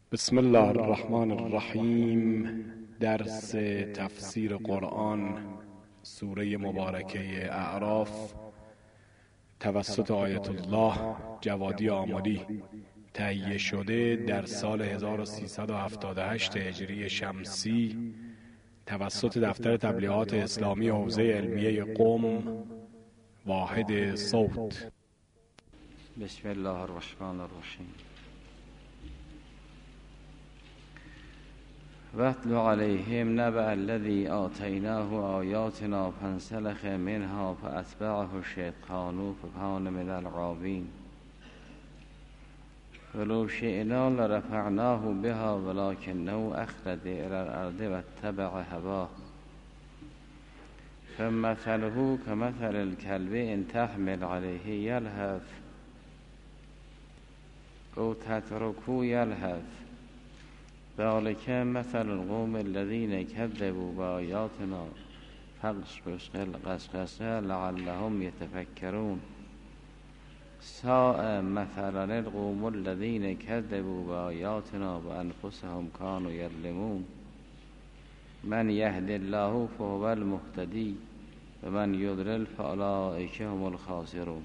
بسم الله الرحمن الرحیم. درس تفسیر قرآن، سوره مبارکه اعراف، توسط آیت الله جوادی آملی تهیه شده در سال 1378 هجری شمسی توسط دفتر تبلیغات اسلامی حوزه علمیه قم، واحد صوت. بسم الله الرحمن الرحیم. واتل علیهم نبأ الذی آتیناه آیاتنا فانسلخ منها فاتبعه الشیطان فکان من الغاوین ولو شئنا لرفعناه بها ولکنه اخلد الی الارض واتبع هواه فمثله كمثل الكلب ان تحمل عليه يلهث او تتركه يلهث ذلك مثل القوم الذين كذبوا بآياتنا فاقصص القصص لعلهم يتفكرون ساء مثلا القوم الذين كذبوا بآياتنا وأنفسهم كانوا يظلمون من يهد الله فهو المهتدي ومن يضلل فأولئك هم الخاسرون.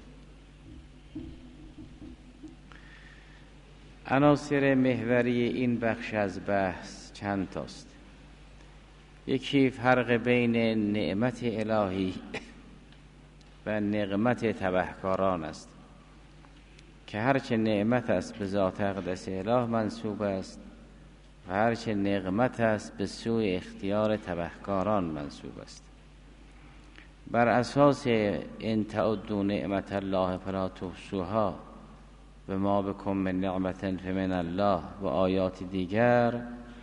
عناصر محوری این بخش از بحث چند تاست. یکی فرق بین نعمت الهی و نقمت تبهکاران است که هرچه نعمت است به ذات اقدس اله منسوب است و هرچه نقمت است به سوی اختیار تبهکاران منسوب است. بر اساس ان تعدوا نعمت الله فلا تحصوها و ما بکم من نعمت فمن الله و آیات دیگر،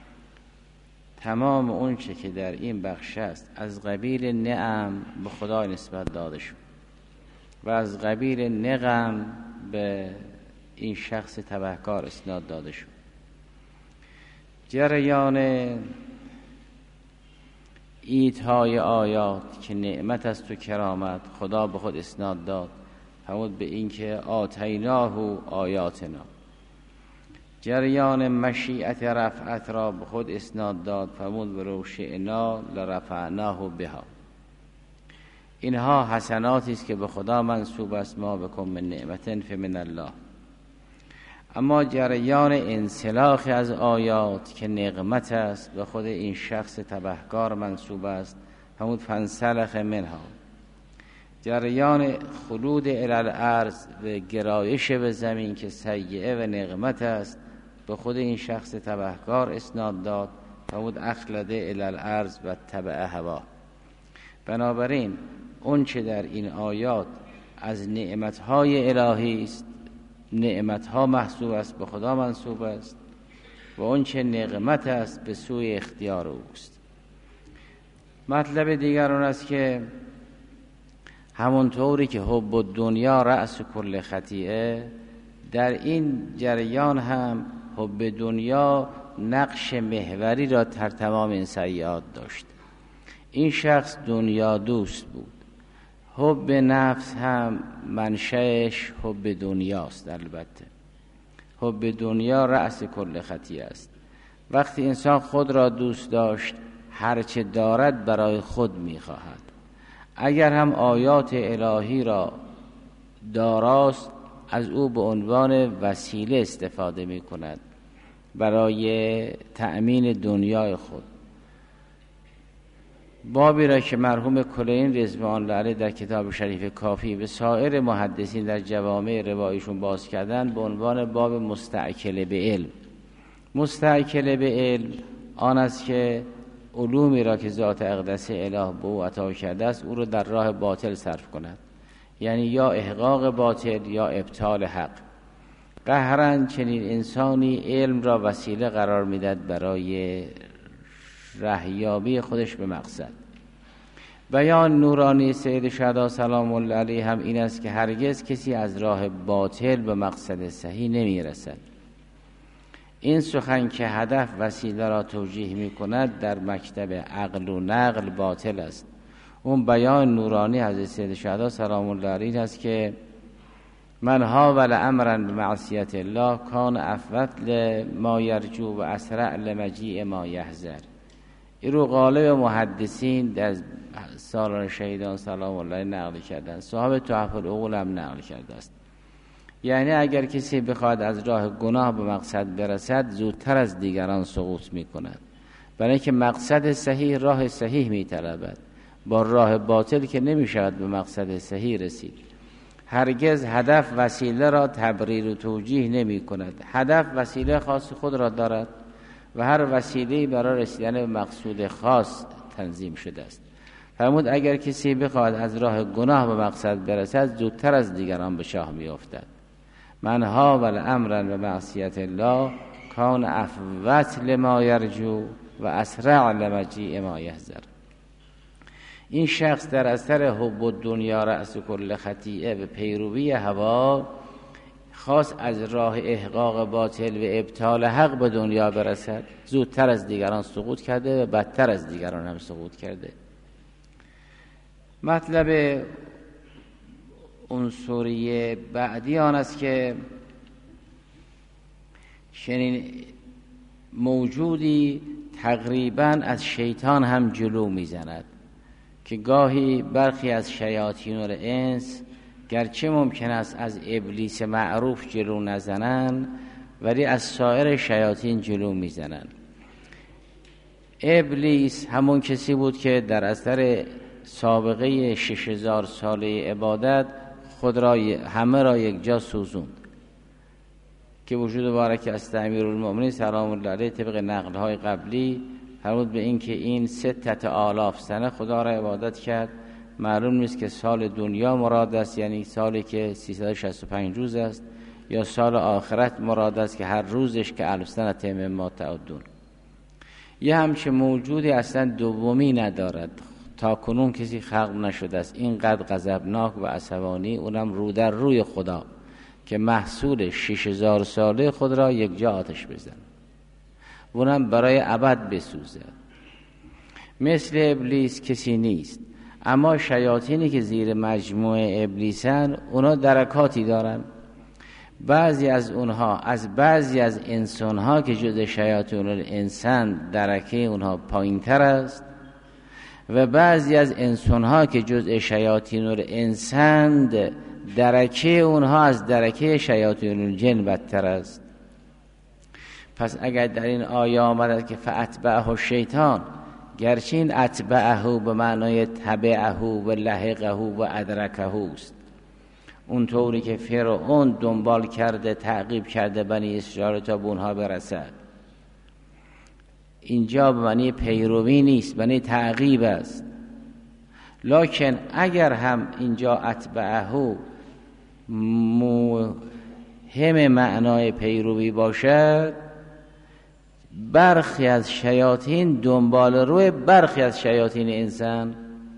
تمام اون چه که در این بخش است از قبیل نعم به خدا نسبت داده شد و از قبیل نقم به این شخص تبهکار اسناد داده شد. جریان ایتهای آیات که نعمت است و کرامت خدا به خود اسناد داد، فرمود به این که آتیناه آیاتنا. جریان مشیت رفعت را به خود اسناد داد، فرمود ولو شئنا لرفعناه بها. اینها حسناتی است که به خدا منسوب است، ما بکم من نعمت فمن الله. اما جریان انسلاخ از آیات که نقمت است به خود این شخص تبهکار منسوب است، فرمود فانسلخ منها. جریان خلود الی الارض و گرایش به زمین که سیئه و نقمت است به خود این شخص تبهکار اسناد داد، فرمود اخلده الی الارض و تبع هوا. بنابراین اون چه در این آیات از نعمتهای الهی است، نعمتها محسوب است به خدا منسوب است و اون چه نقمت است به سوی اختیار اوست. مطلب دیگر اون است که همونطوری که حب الدنیا رأس کل خطیئه، در این جریان هم حب دنیا نقش محوری را در تمام این سیئات داشت. این شخص دنیا دوست بود. حب نفس هم منشأش حب دنیاست. البته حب دنیا رأس کل خطیئه است. وقتی انسان خود را دوست داشت، هرچه دارد برای خود می‌خواهد. اگر هم آیات الهی را داراست، از او به عنوان وسیله استفاده می کند برای تأمین دنیای خود. بابی را که مرحوم کلینی رضوان الله علیه در کتاب شریف کافی و سایر محدثین در جوامع روایشون باز کردن به عنوان باب مستأکل به علم. مستأکل به علم آن است که علومی را که ذات اقدس اله به او عطا کرده است او را در راه باطل صرف کند، یعنی یا احقاق باطل یا ابطال حق. قهرن چنین انسانی علم را وسیله قرار میداد برای رهیابی خودش به مقصد. بیان نورانی سید شهدا سلام الله علیه هم این است که هرگز کسی از راه باطل به مقصد صحیح نمیرسد. این سخن که هدف وسیله را توجیه می کند در مکتب عقل و نقل باطل است. اون بیان نورانی حضرت سید شهدا سلام الله علیه است که من حاول امرا بمعصیت الله کان افوت لما یرجو و اسرع لمجیء ما یحذر. این رو غالب محدثین در سالار شهیدان سلام الله نقل کردن، صاحب تحف العقول هم نقل کرده است. یعنی اگر کسی بخواد از راه گناه به مقصد برسد زودتر از دیگران سقوط می کند، برای اینکه مقصد صحیح راه صحیح می طلبد، با راه باطل که نمی شود به مقصد صحیح رسید. هرگز هدف وسیله را تبریر و توجیه نمی کند. هدف وسیله خاص خود را دارد و هر وسیله‌ای برای رسیدن به مقصود خاص تنظیم شده است. فرمود اگر کسی بخواد از راه گناه به مقصد برسد زودتر از دیگران به شاه می افتد. من حاول امرا به معصیت الله کان افوت لما یرجو و اسرع لمجیء ما یحذر. این شخص در اثر حب الدنیا رأس کل خطیئه و پیروی هوا خواست از راه احقاق باطل و ابطال حق به دنیا برسد، زودتر از دیگران سقوط کرده و بدتر از دیگران هم سقوط کرده. مطلب عنصری بعدی آن است که چنین موجودی تقریبا از شیطان هم جلو میزند که گاهی برخی از شیاطین الانس گرچه ممکن است از ابلیس معروف جلو نزنن ولی از سایر شیاطین جلو میزنن. ابلیس همون کسی بود که در اثر سابقه 6000 ساله عبادت خود را همه را یک جا سوزوند که وجود مبارک از امیرالمؤمنین سلام الله علیه طبق نقل‌های قبلی فرمود به این که این 6000 سنه خدا را عبادت کرد. معلوم نیست که سال دنیا مراد است، یعنی سالی که 365 روز است، یا سال آخرت مراد است که هر روزش که 1000 سنه مما تعدون. یه همچه موجودی اصلا دومی ندارد، تا کنون کسی خلق نشده است اینقدر غضبناک و عصبانی، اونم رو در روی خدا که محصول 6000 ساله خود را یک جا آتش بزن، اونم برای ابد بسوزه. مثل ابلیس کسی نیست. اما شیاطینی که زیر مجموعه ابلیسن اونا درکاتی دارن. بعضی از اونها از بعضی از انسانها که جز شیاطین الانسان درکه اونها پایین تر است و بعضی از انسانها که جز شیاطین الانسان درکه اونها از درکه شیاطین الجن بدتر است. پس اگر در این آیه آمده که فاتبعه الشیطان، گرچه این اتبعه به معنای تبعه و لحقه و ادرکه است، اونطوری که فرعون دنبال کرده تعقیب کرده بنی اسرائیل تا به اونها برسد، اینجا به معنی پیروی نیست، معنی تعقیب است. لکن اگر هم اینجا اتبعه مهم معنای پیروی باشد، برخی از شیاطین دنبال روی برخی از شیاطین انسان،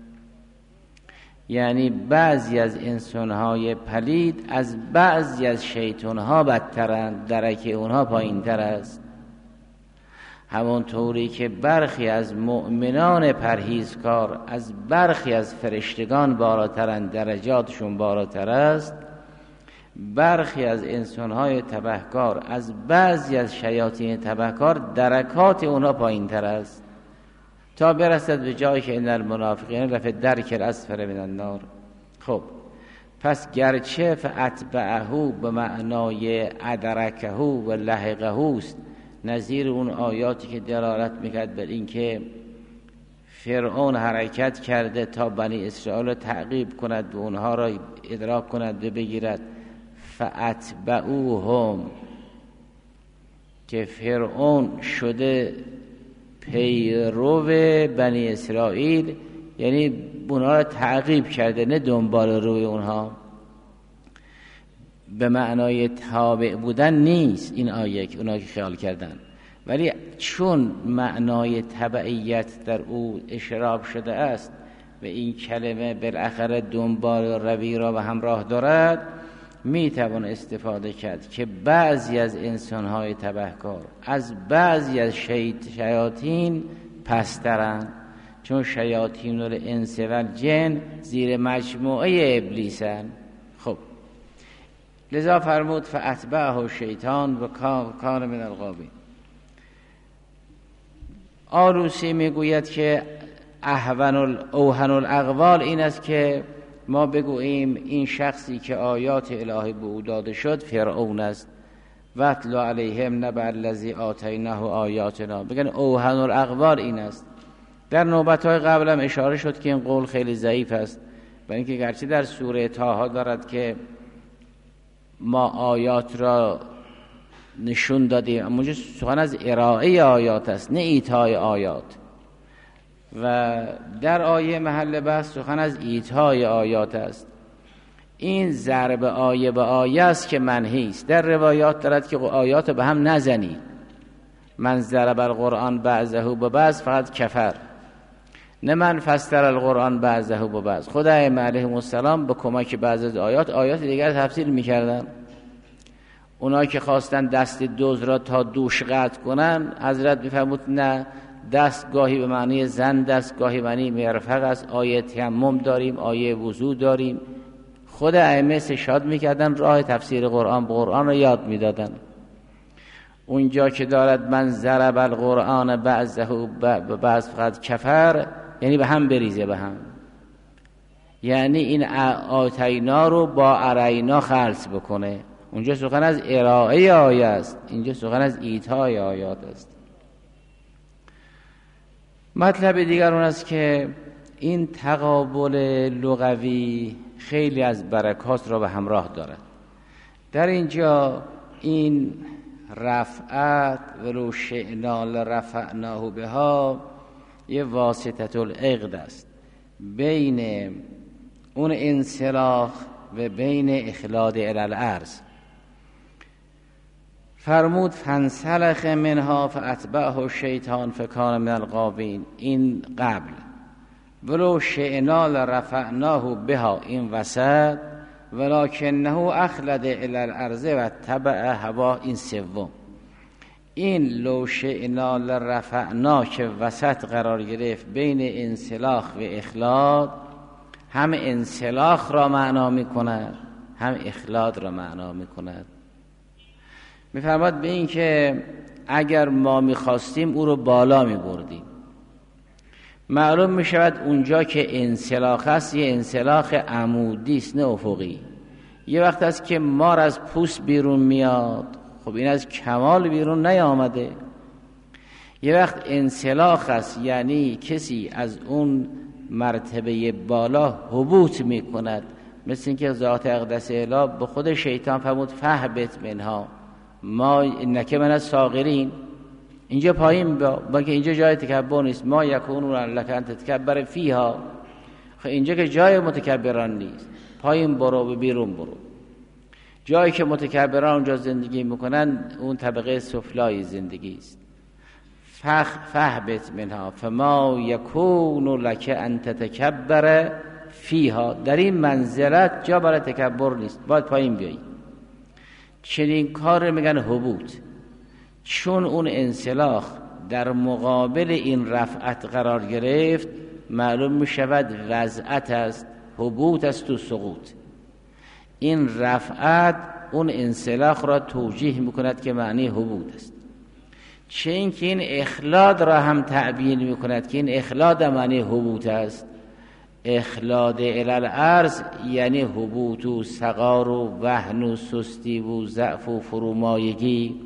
یعنی بعضی از انسانهای پلید از بعضی از شیطانها بدترند، درکه اونها پایین تر است. همونطوری که برخی از مؤمنان پرهیزکار از برخی از فرشتگان بالاترند، درجاتشون بالاتر است، برخی از انسانهای تبهکار از بعضی از شیاطین تبهکار درکات اونها پایین تر است، تا برسد به جایی که ان المنافقین لفی الدرک الاسفل من النار. خب پس گرچه فاتبعه به معنای ادرکه و لحقه است، نظیر اون آیاتی که دلالت میکرد بر این که فرعون حرکت کرده تا بنی اسرائیل تعقیب کند و اونها را ادراک کند و بگیرد، فاتبعوهم که فرعون شده پیرو بنی اسرائیل، یعنی اونها را تعقیب کرده نه دنبال روی اونها. به معنای تابع بودن نیست این آیه که اونها که خیال کردن، ولی چون معنای تبعیت در او اشراب شده است و این کلمه بالاخره دنبال روی را به همراه دارد، میتوان استفاده کرد که بعضی از انسانهای تبهکار از بعضی از شیاطین پسترند، چون شیاطین الانس و الجن زیر مجموعه ابلیسن. خب لذا فرمود فاتبعه شیطان و کان من الغاوین. آلوسی میگوید که اوهن الاقوال این است که ما بگوییم این شخصی که آیات الهی به او داده شد فرعون است. واتل علیهم نبأ الذی آتیناه آیاتنا. بگن اوهن الاقوال این است. در نوبت‌های قبل هم اشاره شد که این قول خیلی ضعیف است، برای اینکه گرچه در سوره طه دارد که ما آیات را نشون دادیم، اما سخن از ارائه آیات است نه ایتای آیات، و در آیه محل بحث سخن از ایتای آیات است. این ضرب آیه به آیه است که منهی است. در روایات دارد که آیات به هم نزنید، من ضرب القرآن بعضه ببعض فقط کفر، نه من فسر القرآن بعضه ببعض. خود ائمه علیهم السلام به کمک بعض از آیات دیگر تفسیر میکردن. اونایی که خواستن دست دزد را تا دوش قطع کنن، حضرت میفرمود نه، دست گاهی به معنی زن، دست گاهی به معنی مرفق است، آیه تیمم داریم، آیه وضو داریم. خود ائمه استشهاد میکردن، راه تفسیر قرآن به قرآن را یاد میدادن. اونجا که دارد من ضرب القرآن بعضه بعض فقط کفر، یعنی به هم بریزه، به هم، یعنی این آتینا رو با ارینا خلط بکنه. اونجا سخن از ارائه آیه است، اینجا سخن از ایتای آیات است. مطلب دیگر اون است که این تقابل لغوی خیلی از برکات را به همراه دارد. در اینجا این رفعت ولو شئنا لرفعناه بها یه واسطه العقد است بین اون انسلاخ و بین اخلاد الی الارض. فرمود فانسلخ منها فاتبعه الشیطان فکان من الغاوین، این قبل. ولو شئنا لرفعناه بها، این وسط. ولکنه اخلد الی الارض و تبع هوا، این سوم. این لو شئنا لرفعنا که وسط قرار گرفت بین انسلاخ و اخلاد، هم انسلاخ را معنا می کند هم اخلاد را معنا می کند. می فرماد به این که اگر ما می خواستیم او رو بالا می بردیم. معلوم می شود اونجا که انسلاخ است یه انسلاخ عمودی است نه افقی. یه وقت است که مار از پوست بیرون میاد، خب این از کمال بیرون نیامده. یه وقت انسلاخ است یعنی کسی از اون مرتبه بالا هبوط می کند، مثل اینکه ذات اقدس اله به خود شیطان فرمود فهبط منها ما انک من الصاغرین. اینجا پایین با که اینجا جای تکبر نیست، ما یکونون لک ان تتکبر فیها. خب اینجا که جای متکبران نیست، پایین برو و بیرون برو. جایی که متکبران اونجا زندگی میکنن اون طبقه سفلای زندگی است. فهبط منها فما یکون لک ان تتکبر فیها، در این منزلت جا برای تکبر نیست، باید پایین بیایی. چنین کار میگن هبوط، چون اون انسلاخ در مقابل این رفعت قرار گرفت، معلوم میشود وضعت است، هبوط است و سقوط. این رفعت اون انسلاخ را توجیه میکند که معنی هبوط است. چه اینکه این اخلاد را هم تعبیر میکند که این اخلاد معنی هبوط است. اخلاد الی الارض یعنی هبوط و صغار و وهن و سستی و ضعف و فرومایگی.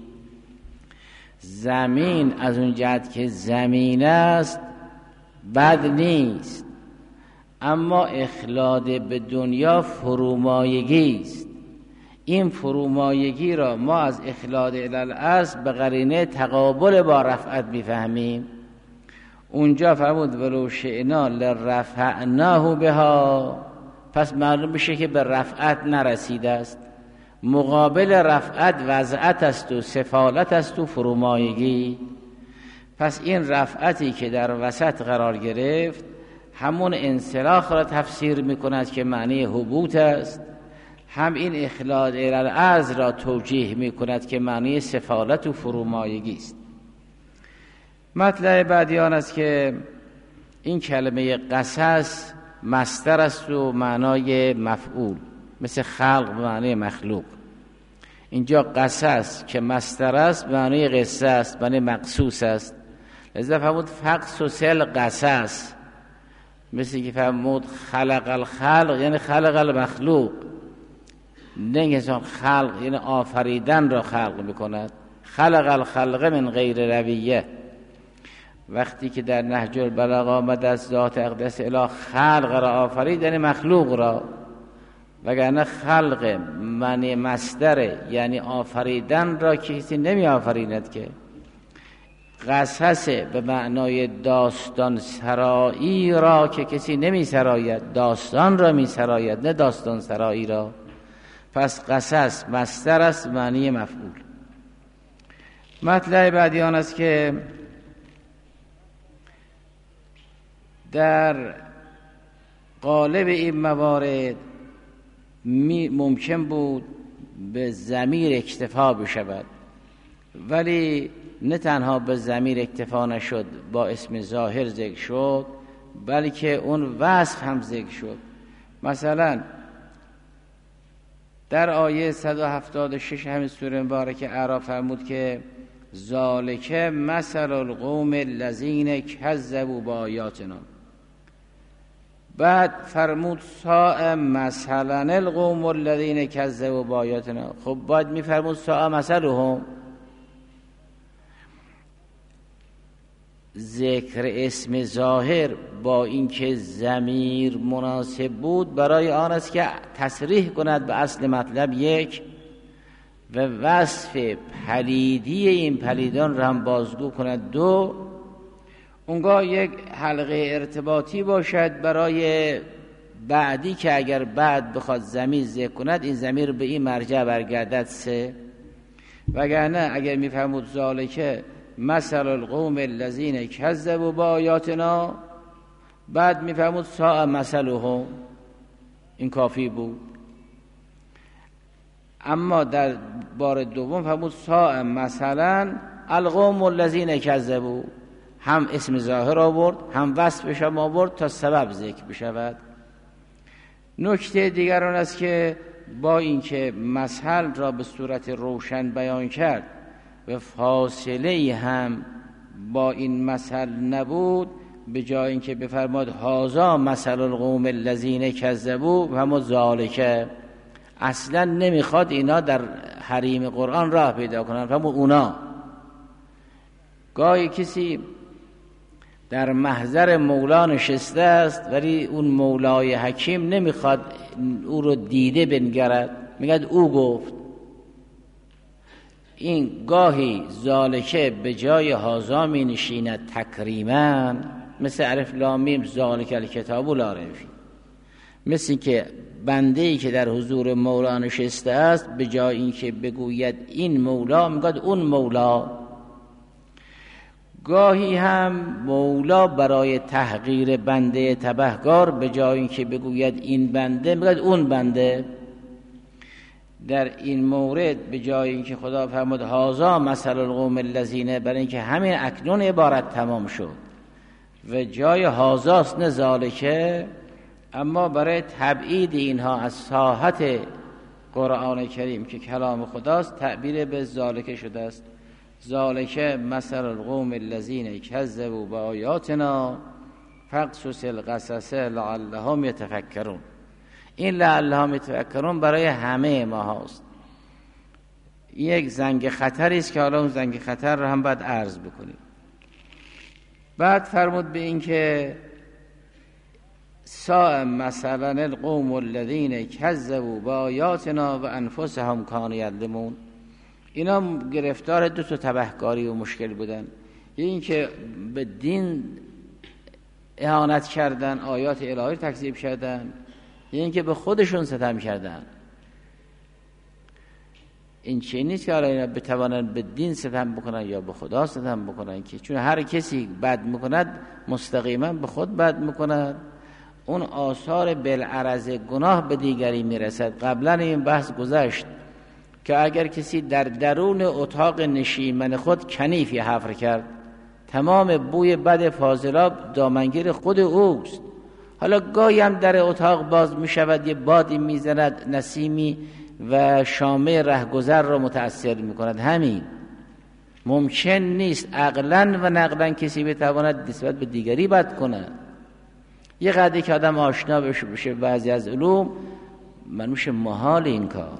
زمین از اون جهت که زمین است بد نیست، اما اخلاد به دنیا فرومایگی است. این فرومایگی را ما از اخلاد الی الارض به قرینه تقابل با رفعت میفهمیم. اونجا فرمود ولو شئنا لرفعناه بها، پس معلوم بشه که به رفعت نرسیده است. مقابل رفعت وضعت است و سفالت است و فرومایگی. پس این رفعتی که در وسط قرار گرفت همون انسلاخ را تفسیر میکند که معنی هبوط است، هم این اخلاد الی الارض را توجیه میکند که معنی سفالت و فرومایگی است. مطلب بعدی آن است که این کلمه قصص مصدر است و معنای مفعول، مثل خلق به معنی مخلوق. اینجا قصص که مصدر است معنی قصه است، معنی مقصوص است. لذا فرمود فقصص القصص، مثل که فرمود خلق الخلق یعنی خلق المخلوق، نه انسان خلق یعنی آفریدن را خلق میکند. خلق الخلق من غیر رویه، وقتی که در نهج البلاغه آمد از ذات اقدس اله خلق را آفرید یعنی مخلوق را، وگرنه خلق معنی مصدر یعنی آفریدن را کسی نمی آفریند که. قصص به معنای داستان سرایی را که کسی نمی سراید، داستان را می سراید نه داستان سرایی را. پس قصص مصدر است معنی مفعول. مطلب بعدی آن است که در قالب این موارد ممکن بود به ضمیر اکتفا بشود، ولی نه تنها به ضمیر اکتفا نشد با اسم ظاهر ذکر شد، بلکه اون وصف هم ذکر شد. مثلا در آیه 176 همین سوره مبارکه اعراف فرمود که ذالک مثل القوم الذین کذبوا بآیاتنا. بعد فرمود ساء مثلا القوم الذین کذبوا بآیاتنا. خب باید میفرمود ساء مثلهم. ذکر اسم ظاهر با اینکه ضمیر مناسب بود برای آن است که تصریح کند به اصل مطلب یک و وصف پلیدی این پلیدان را هم بازگو کند دو. اونگاه یک حلقه ارتباطی باشد برای بعدی که اگر بعد بخواد ضمیر ذکر کند این ضمیر به این مرجع برگردد سه. وگرنه اگر میفهمود ذالک مثل القوم الذین کذبوا بآیاتنا بعد میفهمود ساء مثلهم، این کافی بود. اما در بار دوم فرمود ساء مثلا القوم الذین کذبوا، هم اسم ظاهر آورد هم وصفش هم آورد تا سبب ذکر بشود. نکته دیگر آن است که با اینکه مثل را به صورت روشن بیان کرد و فاصله هم با این مثل نبود، به جای اینکه بفرماد هازا مثل القوم الذین کذبوا و هم ذالک، اصلا نمیخواد اینا در حریم قرآن راه پیدا کنن. فرمود اونا. گاهی کسی در محضر مولا نشسته است ولی اون مولای حکیم نمیخواد او رو دیده بنگرد، میگه او گفت. این گاهی ذالکه به جای هازا می نشیند تکریما، مثل الف لام میم ذالک الکتاب لا ریب فیه. مثل که بنده‌ای که در حضور مولا نشسته است به جای اینکه بگوید این مولا میگه اون مولا. گاهی هم مولا برای تحقیر بنده تبهکار به جای اینکه بگوید این بنده میگه اون بنده. در این مورد به جای اینکه خدا فرمود هازا مثل القوم الذین، برای اینکه همین اکنون عبارت تمام شد و جای هازاست نه ذالکه، اما برای تبعید اینها از ساحت قرآن کریم که کلام خداست تعبیر به ذالکه شده است. ذالکه مثل القوم الذین کذبوا بآیاتنا فقصص القصص لعلهم یتفکرون. این لعلهم یتفکرون برای همه ما هست. یک زنگ خطری است که حالا اون زنگ خطر رو هم باید عرض بکنیم. بعد فرمود به این که ساء مثلا القوم الذین کذبوا بآیاتنا و انفسهم کانوا یظلمون. اینا گرفتار دو تا تبهکاری و مشکل بودن. این که به دین اهانت کردن، آیات الهی تکذیب کردن، این که به خودشون ستم کردن. این چه نیست که اینا بتوانن به دین ستم بکنن یا به خدا ستم بکنن، که چون هر کسی بد میکند مستقیما به خود بد میکند. اون آثار بالعرض گناه به دیگری میرسد. قبلا این بحث گذشت که اگر کسی در درون اتاق نشیمن خود کنیفی حفر کرد، تمام بوی بد فاضلاب دامنگیر خود اوست. حالا گاهی هم در اتاق باز می شود، یه بادی می زند، نسیمی و شامه رهگذر را متأثر می‌کند. همین ممکن نیست عقلاً و نقلاً کسی بتواند نسبت به دیگری بد کند. یه قدری که آدم آشنا بشه بعضی از علوم میشه محال این کار.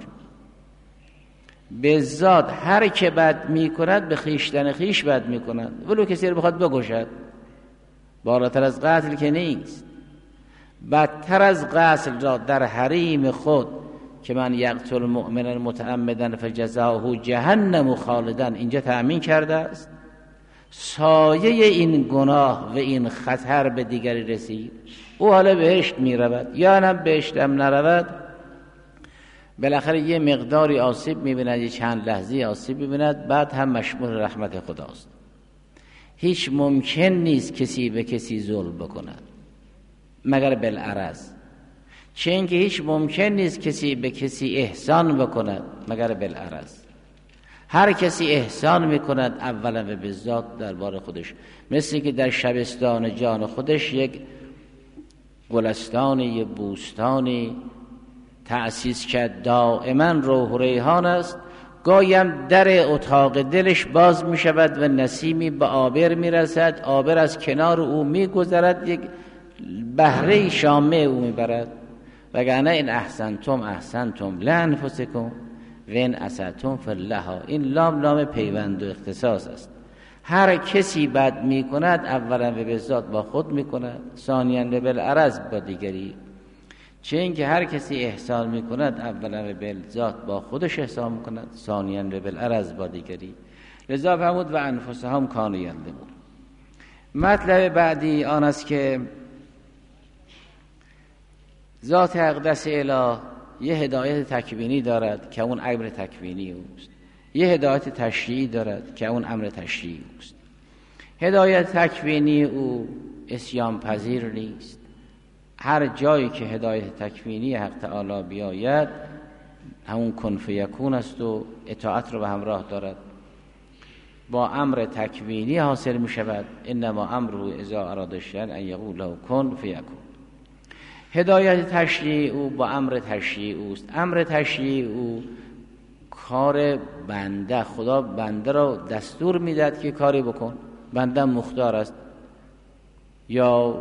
به ذات هر که بد میکند به خویشتن خویش بد میکند، ولو کسی رو بخواد بکشد. بالاتر از قتل که نیست، بدتر از قتل را در حریم خود که من یقتل مؤمنا متعمدا فجزاؤه جهنم خالدا اینجا تأمین کرده است. سایه این گناه و این خطر به دیگری رسید، او حالا بهشت میرود یا نه بهشت هم نرود، بالاخره یه مقداری آسیب میبیند، یه چند لحظه آسیب میبیند، بعد هم مشمول رحمت خداست. هیچ ممکن نیست کسی به کسی ظلم بکند مگر بالعرض، چه اینکه هیچ ممکن نیست کسی به کسی احسان بکند مگر بالعرض. هر کسی احسان میکند اولا و به ذات درباره خودش، مثل که در شبستان جان خودش یک گلستانی، یک بوستانی تأسیس کرد، دائما روح و ریحان است. گایم در اتاق دلش باز می شود و نسیمی به آبر می رسد، آبر از کنار او می گذرد، یک بهره شامه او می برد. وگرنه این احسنتم احسنتم لانفسکم و این اسأتم فلها، این لام پیوند و اختصاص است. هر کسی بد می کند اولا و به ذات با خود می کند، ثانیاً و بالعرض با دیگری. چه اینکه هر کسی احسان می کند اولا و به ذات با خودش احسان می کند، ثانیاً و بالعرض با دیگری. لذا فرمود و انفسهم کانوا یظلمون. مطلب بعدی آن است که ذات اقدس اله یه هدایت تکوینی دارد که اون امر تکوینی اوست، یه هدایت تشریعی دارد که اون امر تشریعی اوست. هدایت تکوینی او عصیان پذیر نیست. هر جایی که هدایت تکوینی حق تعالی بیاید همون کن فیکون است و اطاعت رو به همراه دارد، با امر تکوینی حاصل می شود. انما امره اذا اراد شیئا ان یقول له کن فیکون. هدایت تشریعی او با امر تشریعی اوست. امر تشریعی او کار بنده، خدا بنده را دستور میداد که کاری بکن، بنده مختار است، یا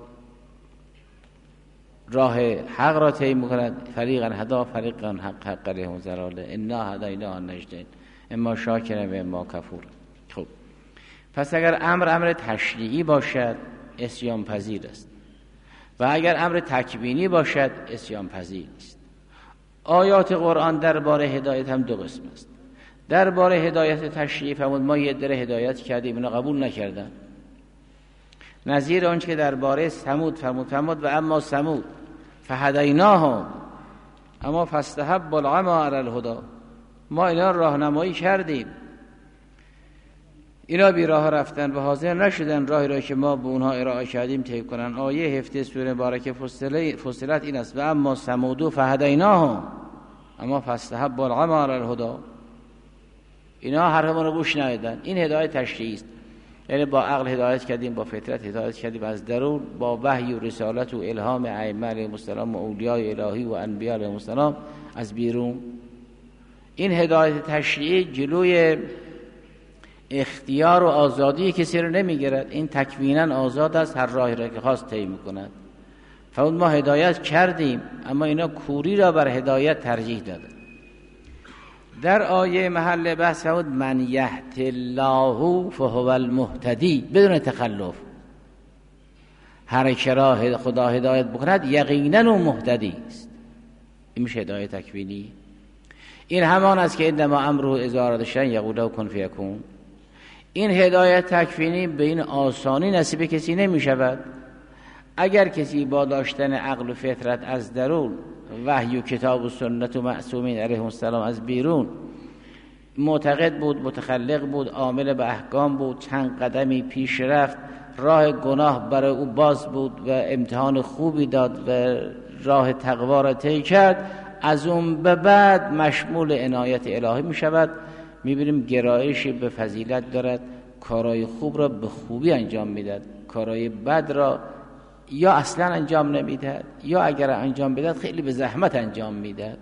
راه حق را طی می‌کند. فریقا هدا فریقا حق علیهم ضلاله انا هدیناه النجدین اما شاکر و اما کفور. خب پس اگر امر تشریعی باشد عصیان پذیر است و اگر امر تکوینی باشد عصیان پذیر نیست. آیات قرآن درباره هدایت هم دو قسم است. درباره هدایت تشریعی فرمود ما یه در هدایت کردیم اینا قبول نکردن، نظیر آنچه که درباره ثمود فرمود و اما ثمود فهدیناهم اما فاستحبوا العمی علی الهدی، ما اینا راهنمایی کردیم، اینا بی راه رفتن و حاضر نشدن راهی را که ما به اونها ارائه کردیم طی کنن. آیه هفته سوره مبارکه فصلت این است و اما ثمود فهدیناهم اما فاستحبوا العمی علی الهدی، اینا حرف ما رو گوش ندادن. این هدایت تشریعی است، یعنی با عقل هدایت کردیم، با فطرت هدایت کردیم از درون، با وحی و رسالت و الهام ائمه علیهم السلام و اولیاء الهی و انبیاء علیهم السلام از بیرون. این هدایت تشریعی جلوی اختیار و آزادی کسی رو نمیگیرد، این تکوینا آزاد است، هر راهی را که خواست طی میکند. فرمود ما هدایت کردیم اما اینا کوری را بر هدایت ترجیح دادن. در آیه محل بحث فرمود من یهد الله فهو المهتدی بدون تخلف، هر که را خدا هدایت بکند یقینا و مهتدی است. این میشه هدایت تکوینی. این همان است که انما امره اذا اراد شیئا یقول له کن فیکون. این هدایت تکوینی به این آسانی نصیب کسی نمی شود. اگر کسی با داشتن عقل و فطرت از درون، وحی و کتاب و سنت و معصومین علیهم السلام از بیرون معتقد بود، متخلق بود، عامل به احکام بود، چند قدمی پیش رفت، راه گناه برای او باز بود و امتحان خوبی داد و راه تقوا را طی کرد، از اون به بعد مشمول عنایت الهی می شود. می بینیم گرایشی به فضیلت دارد، کارهای خوب را به خوبی انجام میداد، کارهای بد را یا اصلا انجام نمیداد یا اگر انجام بدهد خیلی به زحمت انجام میداد،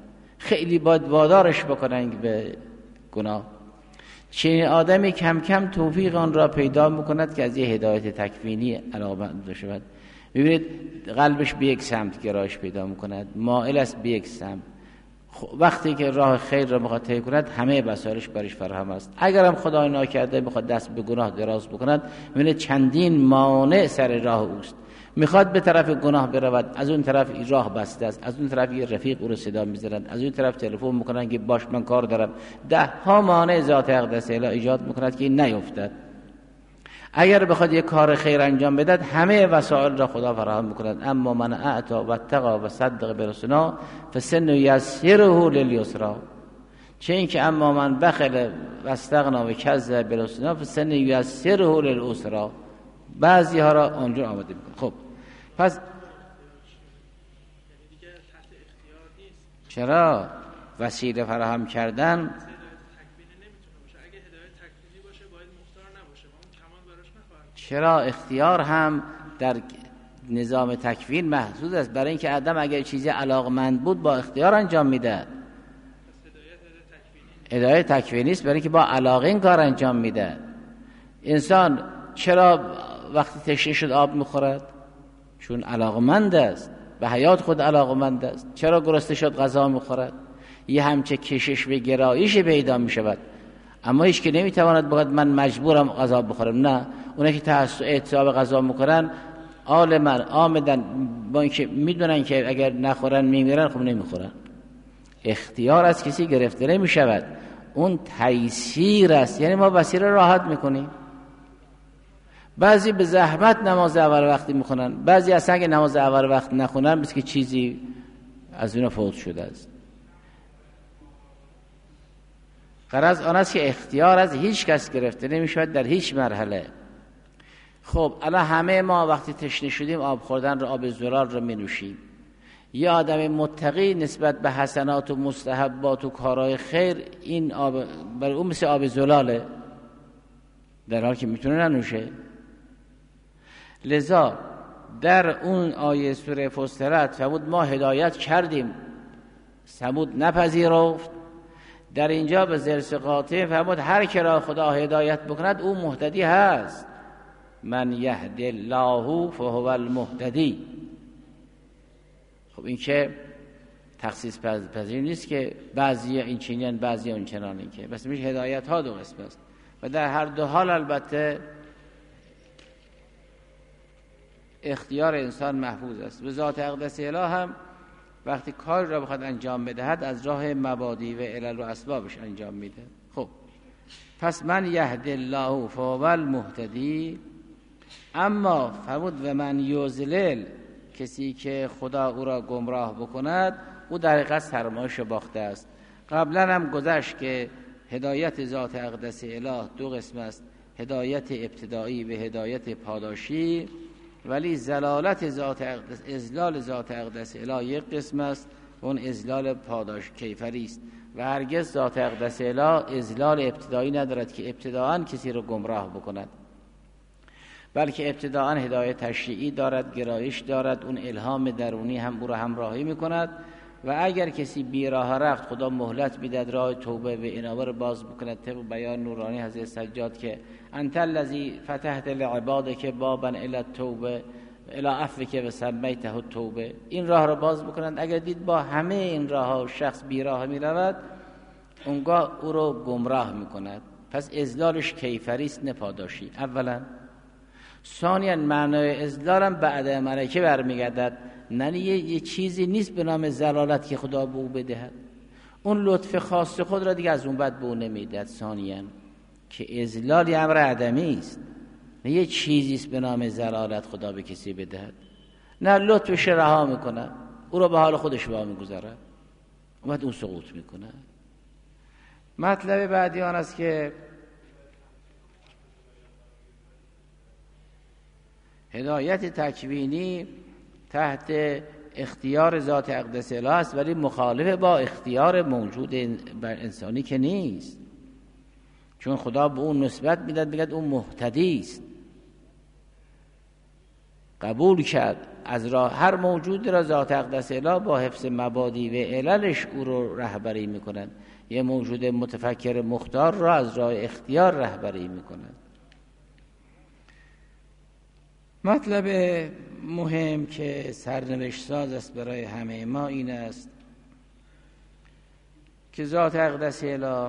خیلی باید وادارش بکنن به گناه. چنین آدمی کم کم توفیق آن را پیدا میکند که از یه هدایت تکوینی علاقه‌مند شود. ببینید قلبش به یک سمت گرایش پیدا میکند، مائل است به یک سمت. وقتی که راه خیر را میخواد طی کند همه وسایلش برش فراهم است. اگرم خدای ناکرده میخواد دست به گناه دراز بکند، ببینید چندین مانع سر راه اوست. میخواد به طرف گناه برود، از اون طرف راه بسته است، از اون طرف یه رفیق او رو صدا میزنند، از اون طرف تلفن میکنن که باش من کار دارم. ده ها مانع ذات اقدس الهی ایجاد میکند که این نیفتد. اگر بخواد یک کار خیر انجام بدهد همه وسایل را خدا فراهم میکند. اما من اعطی و اتقی و صدق برسولا فسنیسره للیسری. چه این که اما من بخل و استغنا و کذب برسولا فسنیسره للعسری. بعضی ها را آنجا آماده میکنه. خب پس چرا وسیله فراهم کردن چرا اختیار هم در نظام تکوین محدود است؟ برای اینکه آدم اگر چیزی علاقمند بود با اختیار انجام میده. هدایت تکوینی است برای اینکه با علاقه این کار انجام میده. انسان چرا وقتی تشنه شد آب میخورد؟ چون علاقمند است، به حیات خود علاقمند است. چرا گرسنه شد غذا میخورد؟ یه همچه کشش به گرایش پیدا میشود. اما هیچ که نمیتواند بگوید من مجبورم غذا بخورم. نه، اونایی که اعتصاب غذا میکنن عالمن آمدن با اینکه میدونن که اگر نخورن میمیرن، خب نمیخورن. اختیار از کسی گرفته نمیشود، اون تیسیر است. یعنی ما وسیله راحت میکنیم. بعضی به زحمت نماز اول وقتی میخونن، بعضی اصلا اگه نماز اول وقت نخونن بس که چیزی از اینا فوت شده است. غرض آن است که اختیار از هیچ کس گرفته نمیشود در هیچ مرحله. خب الان همه ما وقتی تشنه شدیم آب خوردن رو، آب زلال رو می نوشیم. یه آدم متقی نسبت به حسنات و مستحبات و کارهای خیر این آب برای اون مثل آب زلاله، در حالی که میتونه ننوشه. لذا در اون آیه سوره فصلت فرمود ما هدایت کردیم، ثمود نپذیرفت. در اینجا به ذرس قاطع فرمود هر که را خدا هدایت بکند او مهتدی هست. من یهد الله فهو المهتدی. خب این که تخصیص پذیر نیست که بعضی این چنین بعضی اون چنانین، که بس میشه هدایت ها دو قسم است و در هر دو حال البته اختیار انسان محفوظ است. و ذات اقدس الهی هم وقتی کار را بخواد انجام بدهد از راه مبادی و علل و اسبابش انجام میده. خب پس من یهد الله فهو المهتدی. اما فرمود و من یضلل، کسی که خدا او را گمراه بکند او در حقیقت سرمایش باخته است. قبلا هم گذشت که هدایت ذات اقدس اله دو قسم است، هدایت ابتدایی و هدایت پاداشی. ولی زلالت ذات اقدس، اذلال ذات اقدس اله یک قسم است، اون اذلال پاداش کیفری است. و هرگز ذات اقدس اله اذلال ابتدایی ندارد که ابتداءً کسی رو گمراه بکند، بلکه ابتداءً هدایت تشریعی دارد، گرایش دارد، اون الهام درونی هم او را همراهی میکند. و اگر کسی بی راه رفت خدا مهلت میدهد راه توبه و انابه رو باز بکند. طبق بیان نورانی حضرت سجاد که انت الذی فتحت لعبادک بابا الی التوبه الی عفوک و سمیته التوبه، این راه رو باز بکنند. اگر دید با همه این راه ها شخص بی راه میرود، اونگاه او رو گمراه میکند. پس اذلالش کیفری است نه پاداشی. اولا. ثانیاً معنای اذلالم بعد ملکه برمیگردد، نه یه چیزی نیست به نام زلالت که خدا به او بدهد، اون لطف خاص خود را دیگه از اون بعد به او نمیدهد. ثانیاً که اذلال امر عدمی است، نه یه چیزی است به نام زلالت خدا به کسی بدهد، نه لطفش رها میکنه، او را به حال خودش وا میگذارد، بعد اون سقوط میکنه. مطلب بعدی آن است که هدایت تکوینی تحت اختیار ذات اقدس اله است، ولی مخالف با اختیار موجود بر انسانی که نیست، چون خدا به اون نسبت میداد، میگه اون مهتدی است. قبول کرد از راه هر موجود را ذات اقدس اله با حفظ مبادی و عللش او رو رهبری میکنن. یه موجود متفکر مختار را از راه اختیار رهبری میکنن. مطلب مهم که سرنوشت ساز است برای همه ما این است که ذات اقدس اله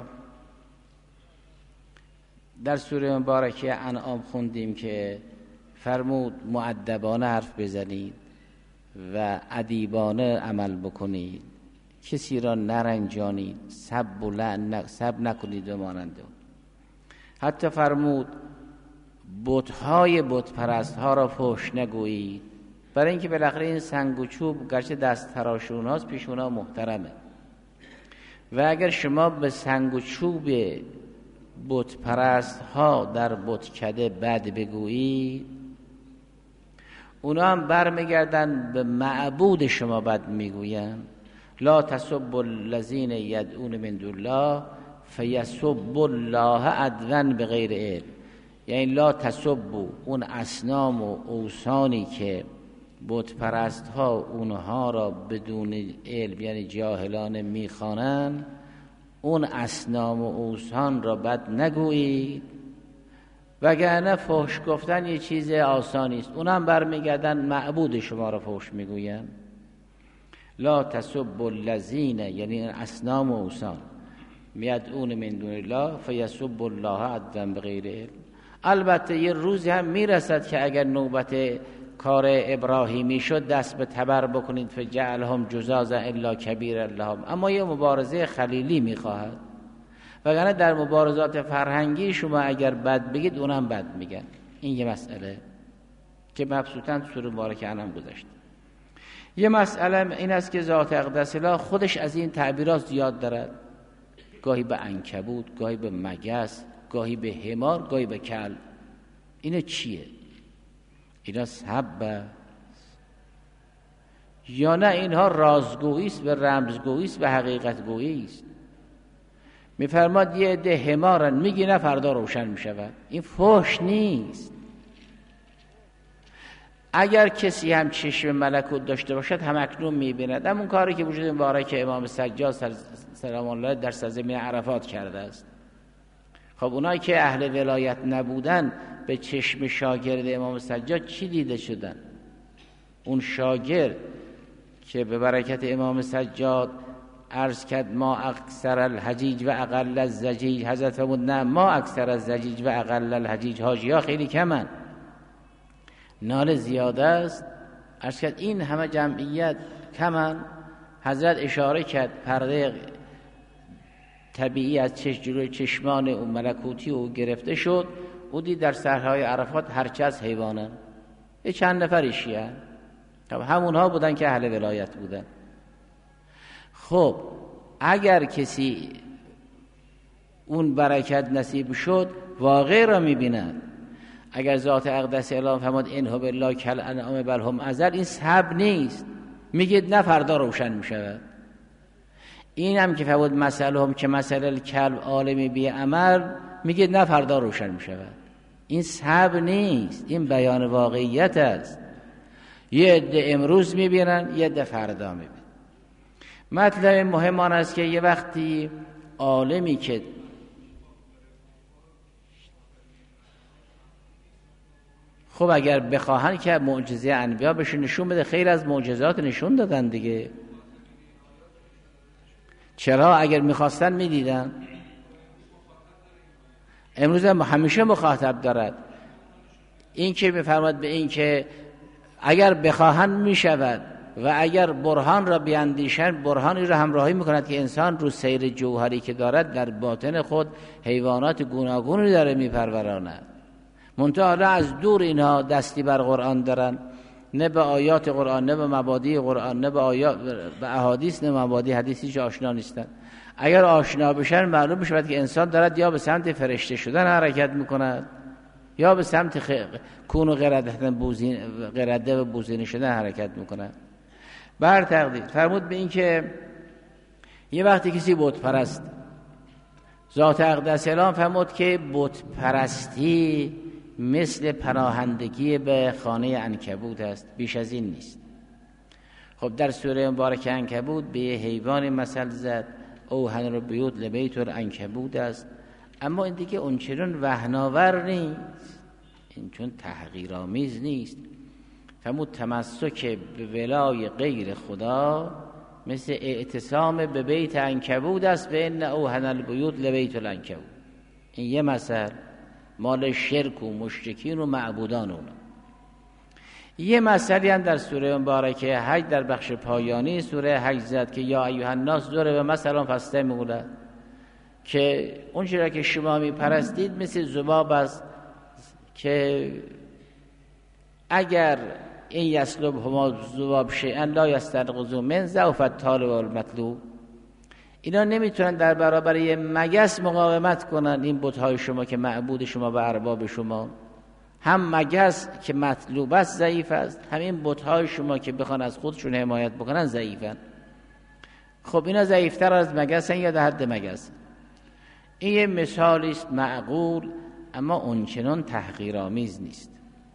در سوره مبارکه انعام خوندیم که فرمود مؤدبانه حرف بزنید و ادیبانه عمل بکنید، کسی را نرنجانید، سب نکنید و مانند. حتی فرمود بت‌های بت پرست ها را فحش نگویید، برای اینکه بالاخره این سنگ و چوب گرچه دست تراشون هاست پیش اونا محترمه و اگر شما به سنگ و چوب بت پرست ها در بتکده بد بگویید، اونا هم برمیگردن به معبود شما بد میگوین. لا تسبوا الذین یدعون من دون الله فیسبوا الله عدوا بغیر علم. یعنی لا تسبوا، اون اصنام و اوثانی که بت پرست ها اونها را بدون علم یعنی جاهلانه میخوانند، اون اصنام و اوثان را بد نگویید، وگرنه فحش گفتن یه چیز آسانی است. اونها هم برمیگردن معبود شما را فحش میگوین. لا تسبوا الذین، یعنی اصنام و اوثان، یدعون من دون الله فیسبوا الله عدوا بغیر علم. البته یه روزی هم میرسد که اگر نوبت کار ابراهیمی شد دست به تبر بکنید فجعلهم جزازا الا کبیر لهم، اما یه مبارزه خلیلی میخواهد، وگرنه در مبارزات فرهنگی شما اگر بد بگید اونم بد میگن. این یه مسئله که مبسوطاً سوره مبارکه انعام گذاشت. یه مسئله این است که ذات اقدس اله خودش از این تعبیرات زیاد دارد، گاهی به عنکبوت، گاهی به مگس، گاهی به حمار، گاهی به کلب. اینه چیه؟ اینا سب یا نه اینها رازگویی است و رمزگویی است و حقیقت گویی است؟ میفرماد یه عده حمارن، میگی نه فردا روشن میشود. این فحش نیست. اگر کسی هم چشم ملکوت داشته باشد هم اکنون میبیند. همون کاری که وجود مبارک امام سجاد سلام الله در سرزمین عرفات کرده است. خب اونایی که اهل ولایت نبودن به چشم شاگرد امام سجاد چی دیده شدن؟ اون شاگرد که به برکت امام سجاد عرض کرد ما اکثر الحجیج و اقل الزجیج، حضرت فرمود نه ما اکثر الزجیج و اقل الحجیج، حاجی‌ها خیلی کمن، نال زیاده است. عرض کرد این همه جمعیت کمن. حضرت اشاره کرد پرده طبیعی از جلوی چشمان اون ملکوتی او گرفته شد. او دید در صحرای عرفات هرچه از حیوانن، یه چند نفری شیعه، همونها بودن که اهل ولایت بودن. خب اگر کسی اون برکت نصیب شد واقع را میبیند. اگر ذات اقدس اله فرمود انه بالله کل انعام بل هم اضل، این سب نیست، میگید نه فردا روشن میشود. این هم که فرمود مثلهم که مثل الکلب عالمی بی عمل، میگید نه فردا روشن میشود. این سب نیست، این بیان واقعیت است. یه عده امروز میبینن، یه عده فردا میبینن. مطلب مهم آن است که یه وقتی عالمی که خب اگر بخواهن که معجزه انبیا بشه نشون بده، خیلی از معجزات نشون دادن دیگه. چرا؟ اگر میخواستن میدیدن. امروز هم همیشه مخاطب دارد. این که میفرماد به این که اگر بخواهن میشود و اگر برهان را بیاندیشن، برهانی را همراهی میکند که انسان رو سیر جوهری که دارد در باطن خود حیوانات گوناگونی داره میپروراند. منتها نه از دور اینها دستی بر قرآن دارن، نه به آیات قرآن، نه به مبادی قرآن، نه به آیات به احادیث، نه مبادی حدیثی که آشنا نیستن. اگر آشنا بشن معلوم بشه که انسان دارد یا به سمت فرشته شدن حرکت میکند یا به سمت کون و قرده و بوزینی شدن حرکت میکند. بر تقدیر فرمود به این که یه وقتی کسی بت پرست، ذات اقدس اله فرمود که بت پرستی مثل پناهندگی به خانه عنکبوت است، بیش از این نیست. خب در سوره مبارکه عنکبوت به یه حیوان مثل زد، اوهن البیوت لبیت العنکبوت است، اما این دیگه اونچنان وهناور نیست، این چون تحقیرآمیز نیست. فرمود تمسک به ولای غیر خدا مثل اعتصام به بیت عنکبوت است، به ان اوهن البیوت لبیت العنکبوت. این یه مثل مال شرک و مشرکین و معبودان اونا. یه مثلی هم در سوره مبارکه حج در بخش پایانی سوره حج زد که یا ایها الناس ضرب مثلا فاستمعوا له، که اون چیزی که شما میپرستید مثل ذباب است که اگر این یسلبهما ذباب شیئا لا یستنقذوا من ضعف الطالب والمطلوب، اینا نمیتونن در برابر یه مگس مقاومت کنن. این بت‌های شما که معبود شما و ارباب شما، هم مگس که مطلوب است ضعیف است، همین بت‌های شما که بخوان از خودشون حمایت بکنن ضعیفن. خب اینا ضعیفتر از مگسن یا در حد مگس. این یه مثالی است معقول، اما اونچنان تحقیرآمیز نیست.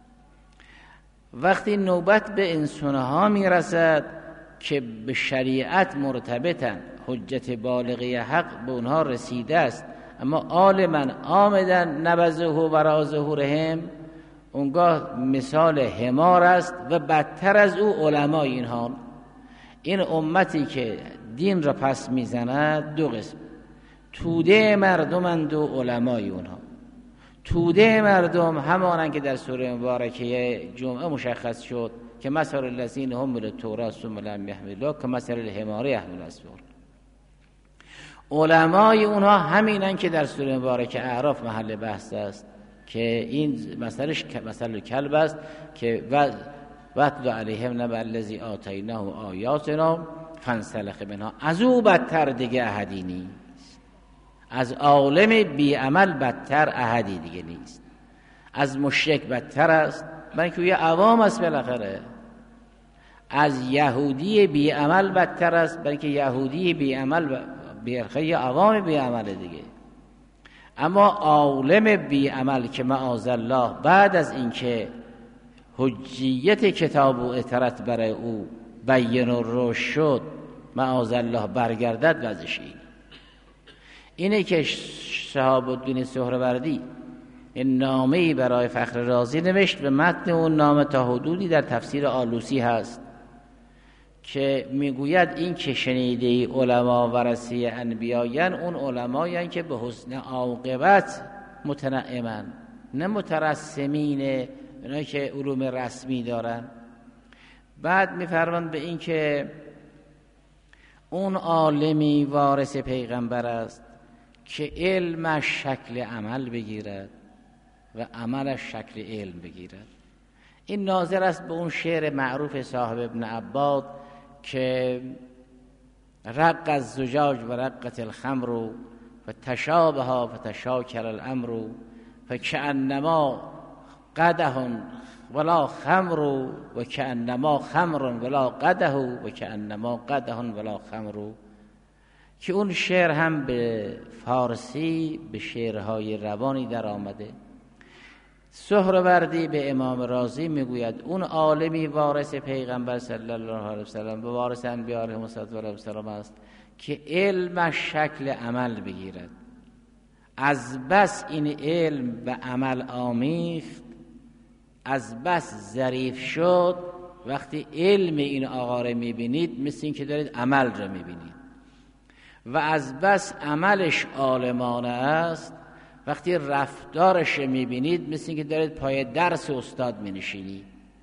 وقتی نوبت به انسانها میرسد که به شریعت مرتبطن، حجت بالغه حق به اونها رسیده است، اما عالما آمدن نبذه وراء ظهورهم، اونگاه مثال حمار است و بدتر از او علمای اینها. این امتی که دین را پس میزند دو قسم، توده مردمند و علمای اونها. توده مردم همانند که در سوره مبارکه جمعه مشخص شد که مثل الذین حملوا التوراة ثم لم یحملوها کمثل الحمار یحمل اسفار. علمای اونها همینن که در سوره مبارکه اعراف محل بحث است که این مثلش مثل کلب است که واتل علیهم نبأ الذی آتیناه آیاتنا فانسلخ منها. از او بدتر دیگه احدی نیست، از عالم بی عمل بدتر احدی دیگه نیست، از مشرک بدتر است، بلکه یه عوام است بالاخره. از یهودی بی عمل بدتر است، بلکه یهودی بی عمل یه عوام بی عمل دیگه. اما عالم بی عمل که معاذ الله بعد از اینکه حجیت کتاب و اطرت برای او بیان و روش شد معاذ الله برگردد، وضعش اینه که شهاب الدین سهروردی این نامه‌ای برای فخر رازی نوشت و متن اون نامه تا حدودی در تفسیر آلوسی هست که میگوید این که شنیده علما ورثه انبیایان، اون علمایان که به حسن عاقبت متنعمن، نه مترسمین اونایی که علوم رسمی دارن. بعد میفرماند به این که اون عالمی وارث پیغمبر است که علمش شکل عمل بگیرد و عملش شکل علم بگیرد. این ناظر است به اون شعر معروف صاحب ابن عباد که رق الزجاج و رقت الخمر و تشابه و تشاکل الامر و کأنما قده ولا خمر و کأنما خمر ولا قده و کأنما قده ولا خمر، که اون شعر هم به فارسی به شعرهای روانی در آمده. سهروردی به امام رازی میگوید اون عالمی وارث پیغمبر صلی الله علیه وسلم و وارث انبیاء علیهم السلام است که علمش شکل عمل بگیرد. از بس این علم و عمل آمیخت، از بس ظریف شد، وقتی علم این آقا را میبینید مثل این که دارید عمل را میبینید، و از بس عملش عالمانه است، وقتی رفتارش میبینید مثل این که دارید پای درس استاد مینشینید.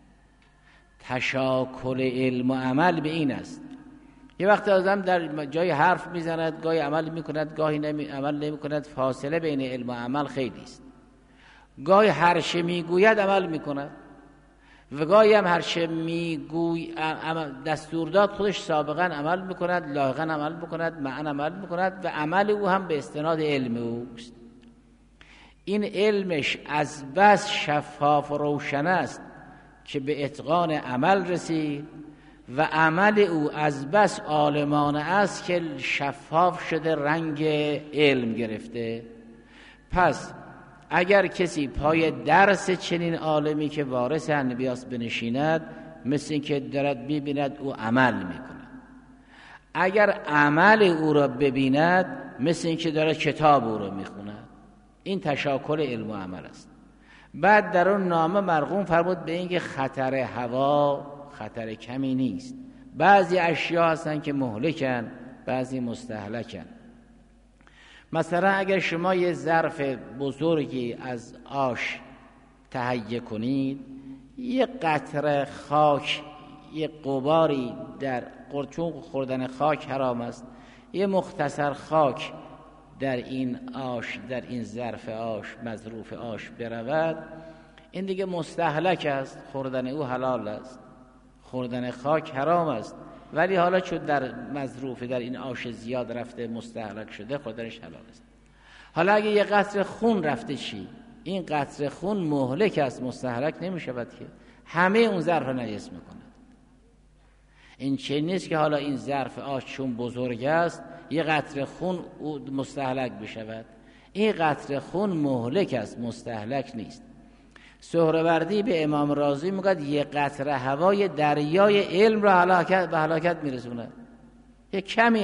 تشاکل علم و عمل به این است. یه وقت آدم در جای حرف میزند، گاهی عمل میکند، گاهی عمل نمیکند، فاصله بین علم و عمل خیلی است. گاهی هر چه میگوید عمل میکند و گاهی هم هر چه دستور داد خودش سابقا عمل میکند، لاحقا عمل میکند، معن عمل میکند و عمل او هم به استناد علم اوست. این علمش از بس شفاف و روشن است که به اتقان عمل رسید و عمل او از بس عالمانه است که شفاف شده، رنگ علم گرفته. پس اگر کسی پای درس چنین عالمی که وارث انبیاست بنشیند، مثل این که دارد ببیند او عمل میکند. اگر عمل او را ببیند، مثل این که دارد کتاب او را میخوند. این تشاکل علم و عمل است. بعد در اون نامه مرقوم فرمود به این که خطر هوا خطر کمی نیست. بعضی اشیاء هستن که مهلکن، بعضی مستهلکن. مثلا اگر شما یه ظرف بزرگی از آش تهیه کنید، یه قطره خاک، یه غباری در چون خوردن خاک حرام است، یه مختصر خاک در این آش، در این ظرف آش، مظروف آش برود، این دیگه مستهلک است، خوردن او حلال است. خوردن خاک حرام است، ولی حالا چون در مظروف در این آش زیاد رفته مستهلک شده، خوردنش حلال است. حالا اگه یه قطره خون رفته چی؟ این قطره خون مهلک است، مستهلک نمی شود که، همه اون ظرف را نجس میکند. این چه نیست که حالا این ظرف آش چون بزرگ است یه قطره خون مستهلک بشود. این قطره خون مهلک است، مستهلک نیست. سهروردی به امام رازی میگه یه قطره هوای دریای علم را به هلاکت میرسونه. یه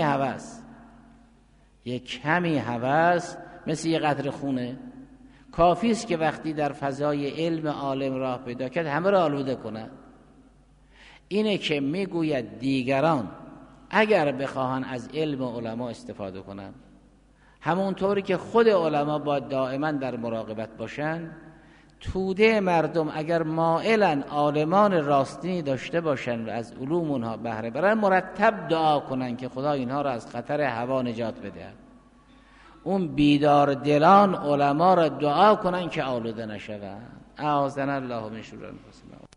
کمی هوس مثل یه قطره خونه کافی است که وقتی در فضای علم عالم راه پیدا کرد همه را آلوده کنه. اینه که میگوید دیگران اگر بخواهن از علم علما استفاده کنن، همونطوری که خود علما باید دائما در مراقبت باشن، توده مردم اگر مائلن عالمان راستینی داشته باشن و از علوم اونها بهره برن، مرتب دعا کنن که خدا اینها را از خطر هوا نجات بده. اون بیدار دلان علما را دعا کنن که آلوده نشوند. اعاذنا الله من شرور انفسنا.